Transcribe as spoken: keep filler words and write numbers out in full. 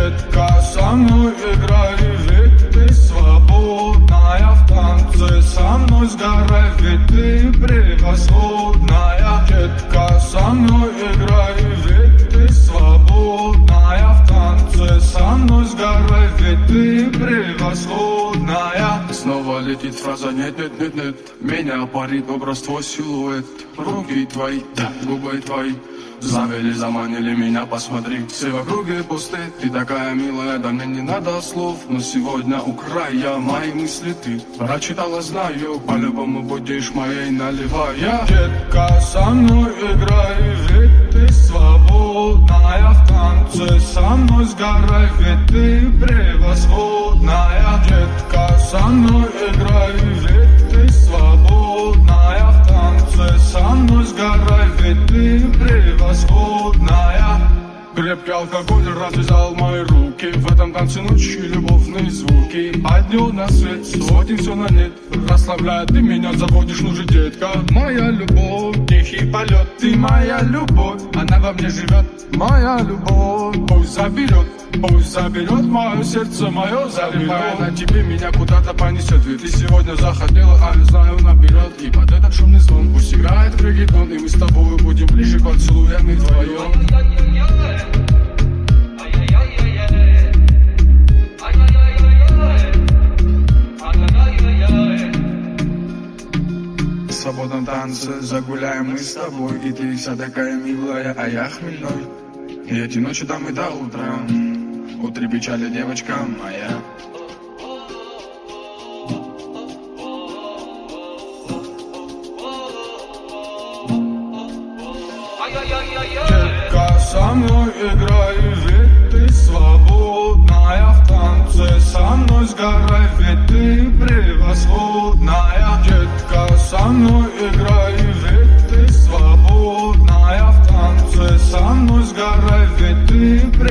Детка, со мной играй, ведь ты свободная. В танце со мной сгорай, ведь ты превосходная. Детка, со мной играй, ведь ты свободная. В танце со мной сгорай, ведь ты превосходная. Снова летит фраза нет, нет, нет, нет. Меня парит образ твой силуэт. Руки твои, да, губы твои завели, заманили меня, посмотри. Все в округе пусты, ты такая милая, да мне не надо слов. Но сегодня у края мои мысли ты прочитала, знаю. По-любому будешь моей, наливая. Детка, со мной играй, ведь ты свободная. В танце со мной сгорай, ведь ты превосходная. Детка, со мной играй, ведь ты свободная. В танце со мной сгорай, ведь ты превосходная. Крепкий алкоголь развязал мои руки. В этом танце ночи любовные звуки. А днем на свет сводим все на нет. Расслабляет, ты меня заводишь, ну же, детка. Моя любовь, тихий полет. Ты моя любовь, она во мне живет. Моя любовь, пусть заберет, пусть заберет мое сердце, мое заберет. На тебе меня куда-то понесет. Ведь ты сегодня захотела, а я знаю наперед. И под этот шумный звон пусть играет реггетон. И мы с тобой будем ближе к поцелуям и вдвоем. В свободном танце загуляем мы с тобой. И ты вся такая милая, а я хмельной. И эти ночи там и до утра. Утри печали, девочка моя. Детка, со мной играй, ведь ты свободная. В танце со мной сгорай, ведь ты превосходная. Детка, со мной играй, ведь ты свободная. В танце со мной сгорай, ведь ты